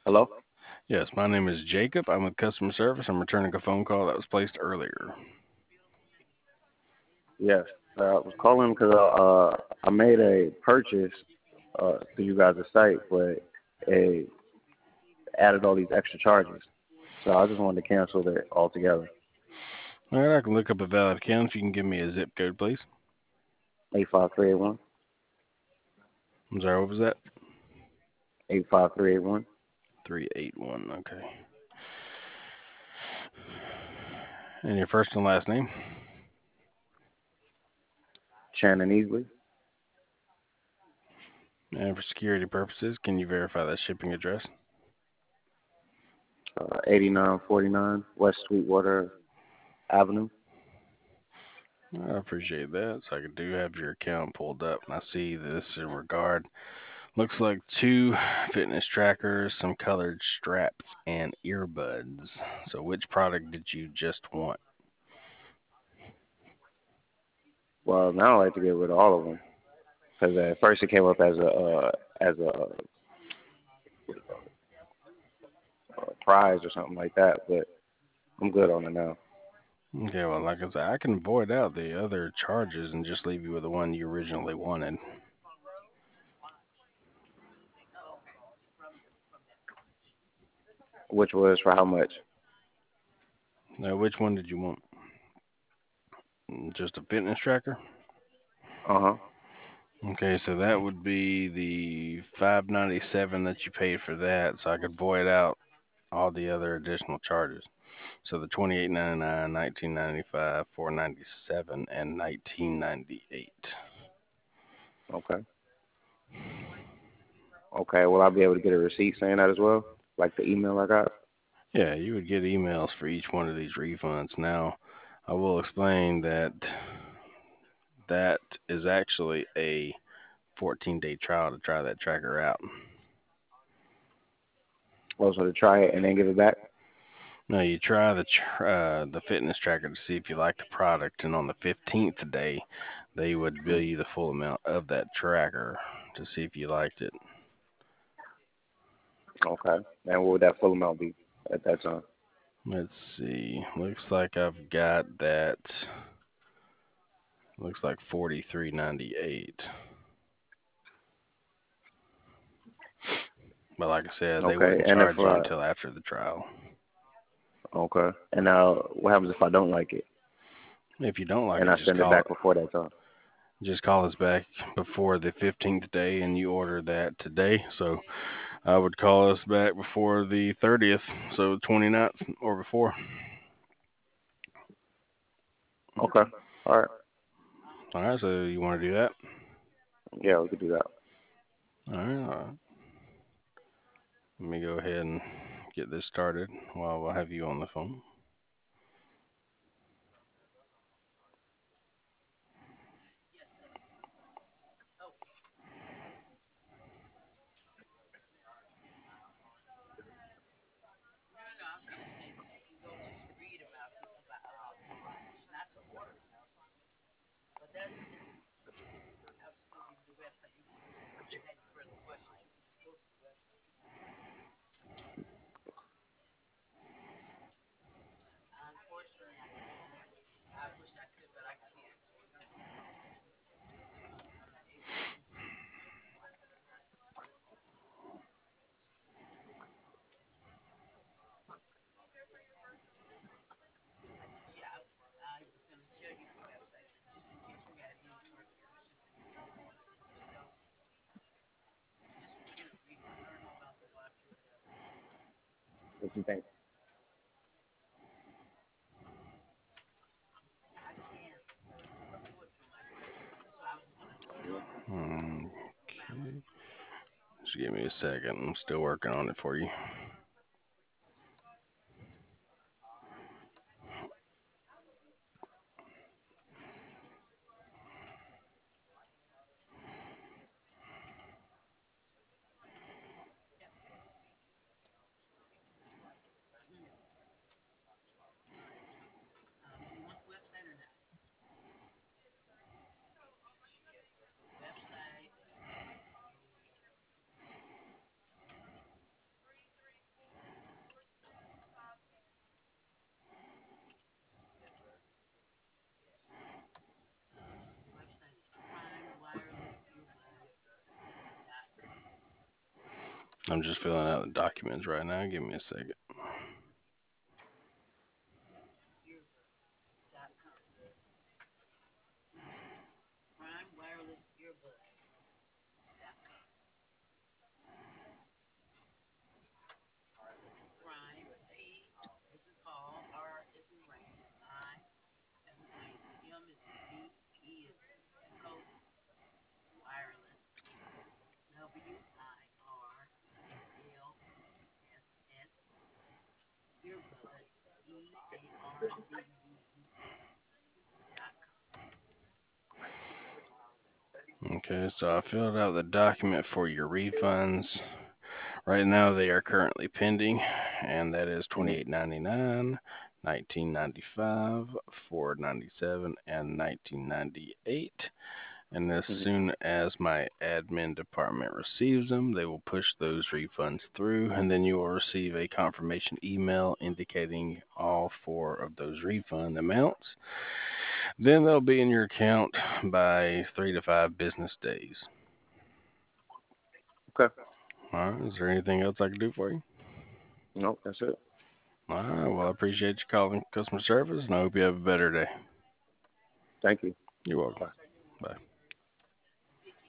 Hello? Yes, my name is Jacob. I'm with customer service. I'm returning a phone call that was placed earlier. Yes. I was calling because I made a purchase through you guys' site, but it added all these extra charges. So I just wanted to cancel it altogether. All right, I can look up a valid account if you can give me a zip code, please. 85381. I'm sorry, what was that? 85381. 381. Okay. And your first and last name? Shannon Easley. And for security purposes, can you verify that shipping address? 8949 West Sweetwater Avenue. I appreciate that. So I do have your account pulled up, and I see this in regard. Looks like two fitness trackers, some colored straps, and earbuds. So which product did you just want? Well, now I'd like to get rid of all of them because at first it came up as a prize or something like that, but I'm good on it now. Okay, well, like I said, I can void out the other charges and just leave you with the one you originally wanted. Which was for how much? Now, which one did you want? Just a fitness tracker? Uh huh. Okay, so that would be the 597 that you paid for that, so I could void out all the other additional charges. So the 28.99, 19.95, 497, and 19.98. Okay. Okay. Will I be able to get a receipt saying that as well? Like the email I got? Yeah, you would get emails for each one of these refunds. Now, I will explain that that is actually a 14-day trial to try that tracker out. Also to try it and then give it back? Now you try the fitness tracker to see if you like the product, and on the 15th day, they would bill Hmm. you the full amount of that tracker to see if you liked it. Okay. And what would that full amount be at that time? Let's see. Looks like I've got that. Looks like 43.98. But like I said, they Okay. wouldn't And if charge you until after the trial. okay. And now what happens if I don't like it If you don't like and it, I send it back before that time? just call us back before the 15th day and you order that today. So I would call us back before the 30th, so 29th or before. Okay. All right. All right, so you want to do that? Yeah, we could do that. All right, all right. Let me go ahead and get this started while we'll have you on the phone. What you think? Okay, just give me a second. I'm still working on it for you. I'm just filling out the documents right now. Give me a second. Okay, so I filled out the document for your refunds. Right now, they are currently pending, and that is Mm-hmm. $28.99, $19.95, $4.97, and $19.98. And as Mm-hmm. soon as my admin department receives them, they will push those refunds through, and then you will receive a confirmation email indicating all four of those refund amounts. Then they'll be in your account by 3 to 5 business days. Okay. All right, is there anything else I can do for you? Nope, that's it. All right, well, I appreciate you calling customer service, and I hope you have a better day. Thank you. You're welcome. Bye. Bye.